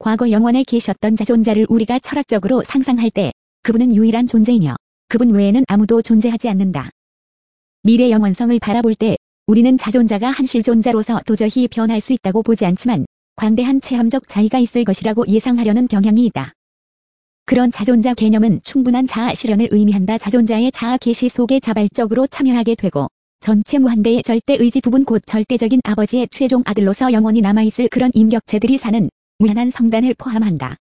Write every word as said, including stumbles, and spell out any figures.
과거 영원에 계셨던 자존자를 우리가 철학적으로 상상할 때 그분은 유일한 존재이며 그분 외에는 아무도 존재하지 않는다. 미래 영원성을 바라볼 때 우리는 자존자가 한 실존자로서 도저히 변할 수 있다고 보지 않지만 광대한 체험적 자의가 있을 것이라고 예상하려는 경향이 있다. 그런 자존자 개념은 충분한 자아 실현을 의미한다. 자존자의 자아 계시 속에 자발적으로 참여하게 되고 전체 무한대의 절대 의지 부분 곧 절대적인 아버지의 최종 아들로서 영원히 남아있을 그런 인격체들이 사는 무한한 성단을 포함한다.